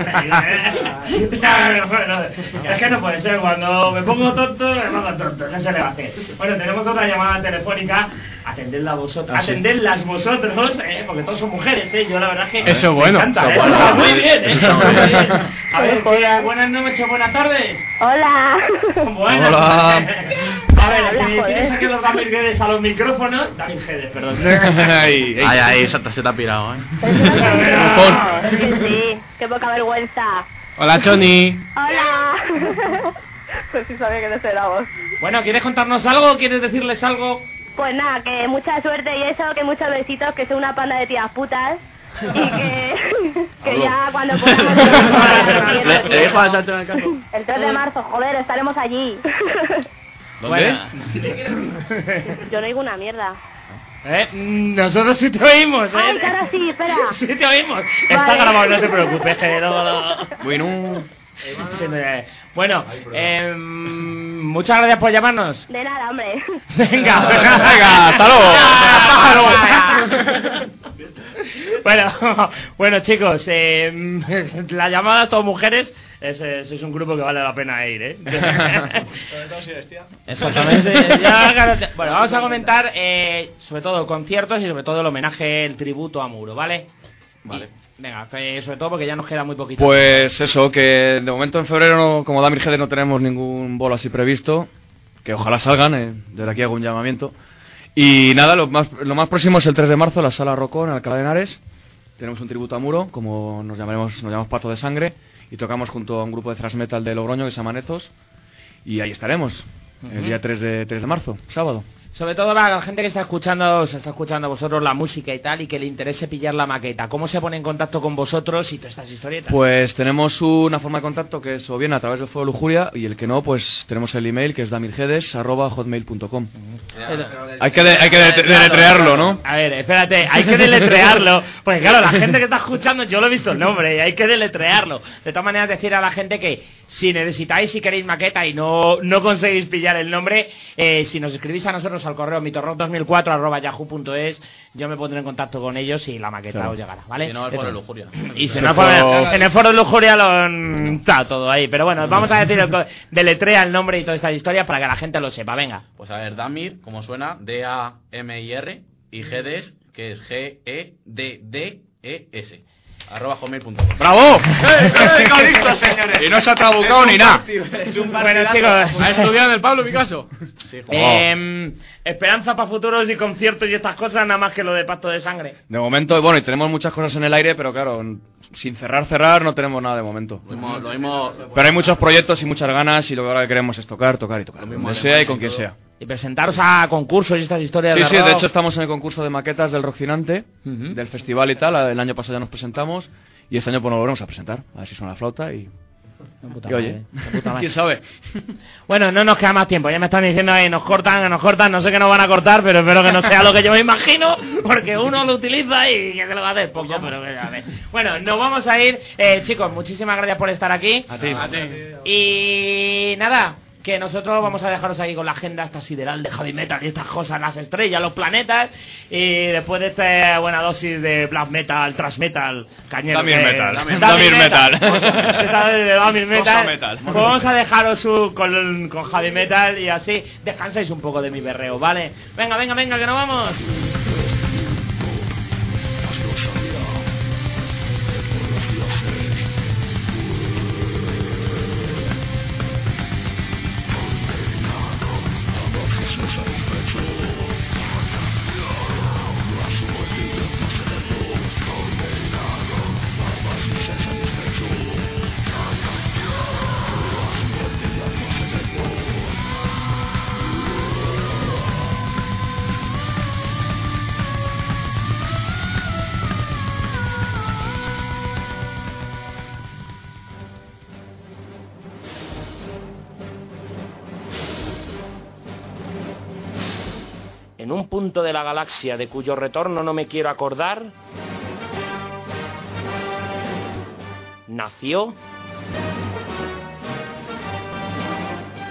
Bueno, es que no puede ser, cuando me pongo tonto, me pongo tonto, no se le va a hacer. Bueno, tenemos otra llamada telefónica. Atendedla vosotros, ¿Ah, sí? atendedlas vosotros, eh, porque todos son mujeres, eh. Yo la verdad es que eso me bueno. encanta, Eso eso bueno. está muy bien, eh. Está muy bien. A ver, que, buenas noches, buenas tardes. Hola. Buenas. Hola. A ver, Hola, eh, joder. tienes aquí a los Damir Gedes a los micrófonos. Damir Gedes, perdón. Ay, ay, ay, se te, se te ha pirado, ¿eh? Es que sí, qué poca vergüenza. Hola, Choni. Hola. Pues sí sabía que no era vos. Bueno, ¿quieres contarnos algo? ¿Quieres decirles algo? Pues nada, que mucha suerte y eso, que muchos besitos, que son una panda de tías putas. Y que, que ya cuando podamos... Le, le dejo a Santo en el caso. El tres de marzo, joder, estaremos allí. ¿Dónde? Yo no digo una mierda. ¿Eh? Nosotros sí te oímos, ¿eh? Ay, que ahora sí, espera. Sí te oímos. Está Vale. grabado, no te preocupes, que no... no. Bueno. Sí, me- Bueno, eh, muchas gracias por llamarnos. De nada, hombre. Venga, Venga, hasta luego. Bueno, bueno chicos, eh, la llamada a todas mujeres es, eh, sois un grupo que vale la pena ir, ¿eh? Sobre todo si eres tía. Exactamente. Ya, claro, te- bueno, vamos a comentar eh, sobre todo conciertos y sobre todo el homenaje, el tributo a Muro, ¿vale? Vale. Y, venga, que sobre todo porque ya nos queda muy poquito. Pues eso, que de momento en febrero, no- como Damir Gedes, no tenemos ningún bolo así previsto. Que ojalá salgan, eh, desde aquí hago un llamamiento. Y nada, lo más, lo más próximo es el tres de marzo, la Sala Rocón, en Alcalá de Henares. Tenemos un tributo a Muro, como nos llamaremos, nos llamamos Pato de Sangre. Y tocamos junto a un grupo de thrash metal de Logroño que se llama Nezos. Y ahí estaremos, el Ujú. día tres de, tres de marzo, sábado. Sobre todo para la gente que está escuchando, se está escuchando a vosotros la música y tal, y que le interese pillar la maqueta. ¿Cómo se pone en contacto con vosotros y todas estas historietas? Pues tenemos una forma de contacto que es o bien a través del Fuego Lujuria, y el que no, pues tenemos el email que es damirgedes arroba hotmail punto com. Hay que, de- hay que de- deletrearlo, ¿no? A ver, espérate, hay que deletrearlo, porque claro, la gente que está escuchando, yo lo he visto el nombre, y hay que deletrearlo. De todas maneras, decir a la gente que si necesitáis, si queréis maqueta y no, no conseguís pillar el nombre, eh, si nos escribís a nosotros al correo mitorrock dos mil cuatro arroba yahoo punto es, yo me pondré en contacto con ellos y la maqueta Claro. os llegará, ¿vale? Si no, el foro de lujuria. Y si no, fue- en el foro de lujuria lo está todo ahí, pero bueno, vamos a decir, el co- deletrea el nombre y toda esta historia para que la gente lo sepa, venga. Pues a ver, Damir, como suena, D A M I R, y Gedes, que es G E D D E S, arroba hotmail punto com. ¡Bravo! ¡Eh, listo, señores! Y no se ha trabucado ni nada. Bueno, chicos, ¿Ha estudiado en el Pablo Picasso? Sí, joder. Eh, esperanza para futuros y conciertos y estas cosas, nada más que lo de Pacto de Sangre. De momento, bueno, y tenemos muchas cosas en el aire, pero claro, sin cerrar, cerrar, no tenemos nada de momento. Lo mismo, lo mismo, Pero hay muchos proyectos y muchas ganas, y lo que ahora queremos es tocar, tocar y tocar. Donde sea y con quien sea. Y presentaros a concursos y estas historias Sí, de sí, de rock. hecho estamos en el concurso de maquetas del Rocinante, Ujú. del festival y tal. El año pasado ya nos presentamos, y este año pues nos volvemos a presentar. A ver si suena la flauta y... De puta y oye, madre, de puta madre. quién sabe. Bueno, no nos queda más tiempo. Ya me están diciendo que nos cortan, que nos cortan. No sé qué nos van a cortar, pero espero que no sea lo que yo me imagino, porque uno lo utiliza y que se lo va a hacer poco, pero que ya ve. Bueno, nos vamos a ir. Eh, chicos, muchísimas gracias por estar aquí. A ti. Y nada, que nosotros vamos a dejaros aquí con la agenda esta sideral de heavy metal y estas cosas, las estrellas, los planetas. Y después de esta buena dosis de black metal, thrash metal, cañero. Damir que- metal. Damir Damir metal. metal. Esta de Damir Cosa metal. metal. Pues vamos a dejaros su- con, con heavy metal y así descansáis un poco de mi berreo, ¿vale? Venga, venga, venga, que nos vamos. En un punto de la galaxia de cuyo retorno no me quiero acordar, nació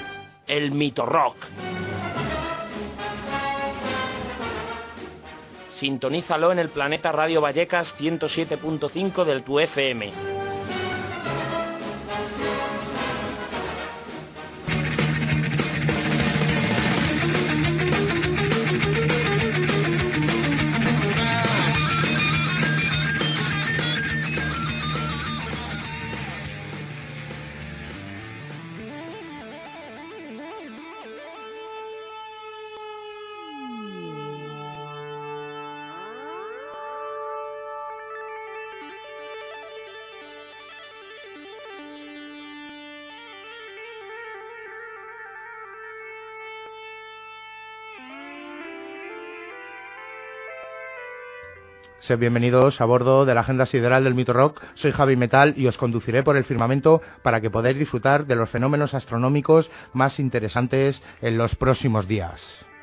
el mito rock. Sintonízalo en el Planeta Radio Vallecas ciento siete punto cinco del tu F M. Sed bienvenidos a bordo de la Agenda Sideral del Mito Rock. Soy Javi Metal y os conduciré por el firmamento para que podáis disfrutar de los fenómenos astronómicos más interesantes en los próximos días.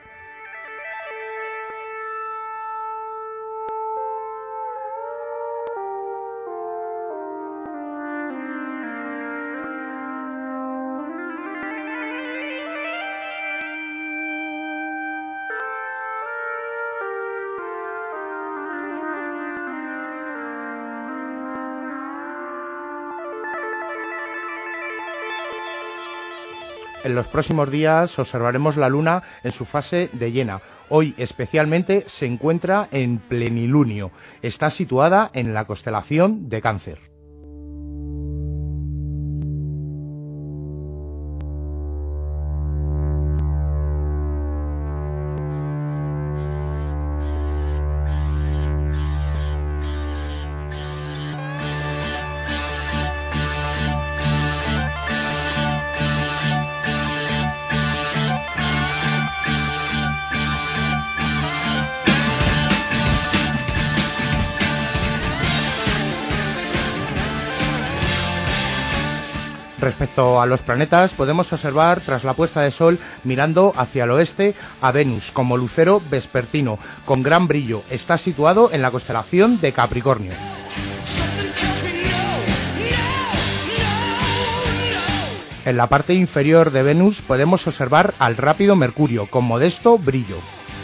En los próximos días observaremos la Luna en su fase de llena. Hoy especialmente se encuentra en plenilunio. Está situada en la constelación de Cáncer. Respecto a los planetas, podemos observar tras la puesta de sol, mirando hacia el oeste, a Venus como lucero vespertino, con gran brillo. Está situado en la constelación de Capricornio. En la parte inferior de Venus podemos observar al rápido Mercurio, con modesto brillo.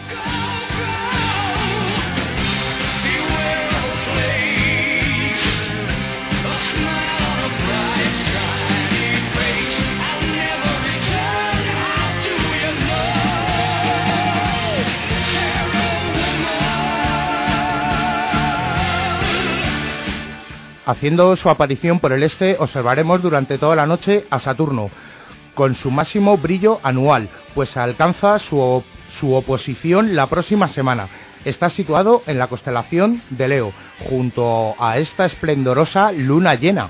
Haciendo su aparición por el este, observaremos durante toda la noche a Saturno, con su máximo brillo anual, pues alcanza su, op- su oposición la próxima semana. Está situado en la constelación de Leo, junto a esta esplendorosa luna llena.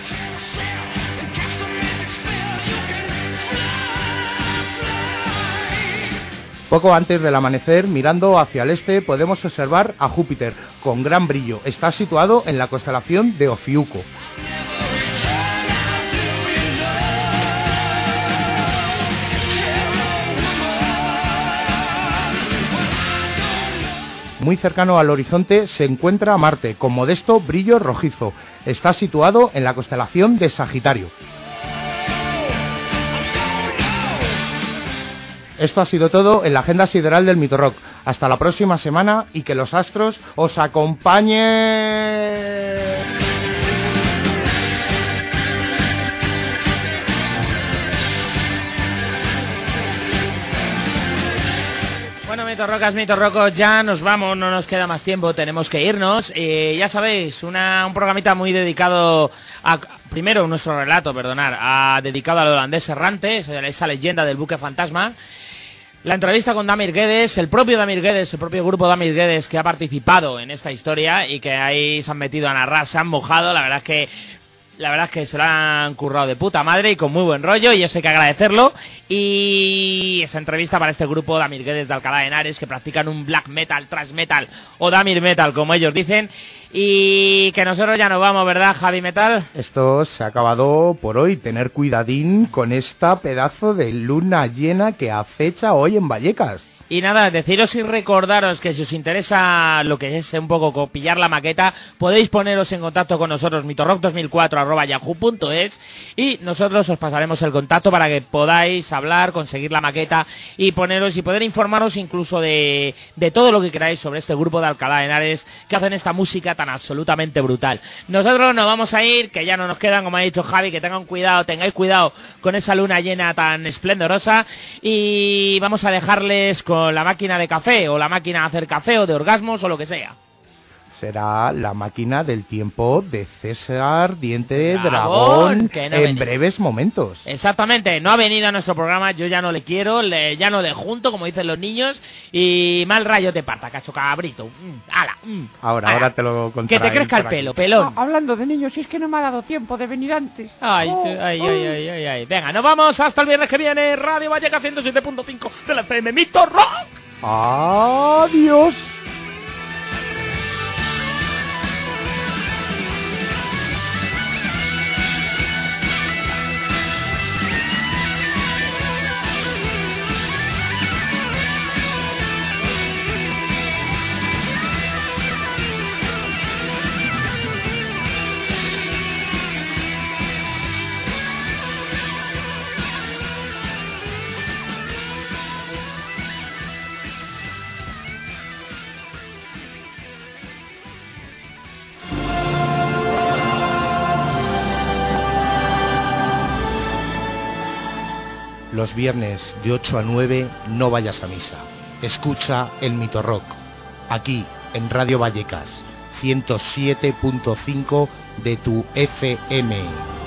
Poco antes del amanecer, mirando hacia el este, podemos observar a Júpiter, con gran brillo. Está situado en la constelación de Ofiuco. Muy cercano al horizonte se encuentra Marte, con modesto brillo rojizo. Está situado en la constelación de Sagitario. Esto ha sido todo en la Agenda Sideral del Mito Rock. Hasta la próxima semana y que los astros os acompañen. Bueno, mitorrocas, mitorrocos, ya nos vamos, no nos queda más tiempo, tenemos que irnos. Eh, ya sabéis, una, un programita muy dedicado a... Primero, nuestro relato, perdonar, a, dedicado al holandés errante, esa leyenda del buque fantasma. La entrevista con Damir Guedes, el propio Damir Guedes, el propio grupo Damir Guedes que ha participado en esta historia y que ahí se han metido a narrar, se han mojado, la verdad es que la verdad es que se lo han currado de puta madre y con muy buen rollo, y eso hay que agradecerlo. Y esa entrevista para este grupo Damir Guedes de Alcalá de Henares, que practican un black metal, thrash metal o Damir metal, como ellos dicen. Y que nosotros ya nos vamos, ¿verdad, Javi Metal? Esto se ha acabado por hoy. Tener cuidadín con esta pedazo de luna llena que acecha hoy en Vallecas. Y nada, deciros y recordaros que si os interesa lo que es un poco pillar la maqueta, podéis poneros en contacto con nosotros, mitorrock dos mil cuatro arroba yahoo punto es, y nosotros os pasaremos el contacto para que podáis hablar, conseguir la maqueta y poneros y poder informaros incluso de, de todo lo que queráis sobre este grupo de Alcalá de Henares que hacen esta música tan absolutamente brutal. Nosotros nos vamos a ir, que ya no nos quedan, como ha dicho Javi, que tengan cuidado, tengáis cuidado con esa luna llena tan esplendorosa, y vamos a dejarles con la máquina de café o la máquina de hacer café o de orgasmos o lo que sea. Será la máquina del tiempo de César Diente Dragón, Dragón que no en veni- breves momentos. Exactamente, no ha venido a nuestro programa, yo ya no le quiero, le, ya no le junto, como dicen los niños, y mal rayo te parta, cacho cabrito. Mm, ala, mm, Ahora, ala. ahora te lo Que contaré. te crezca el pelo, pelón. Ah, hablando de niños, si es que no me ha dado tiempo de venir antes. Ay, Oh, ay, oh. ay, ay, ay, ay. Venga, nos vamos hasta el viernes que viene. Radio Valleca ciento siete punto cinco de la F M, Mito Rock. Adiós. Los viernes de ocho a nueve no vayas a misa. Escucha el Mito Rock, aquí en Radio Vallecas, ciento siete punto cinco de tu F M.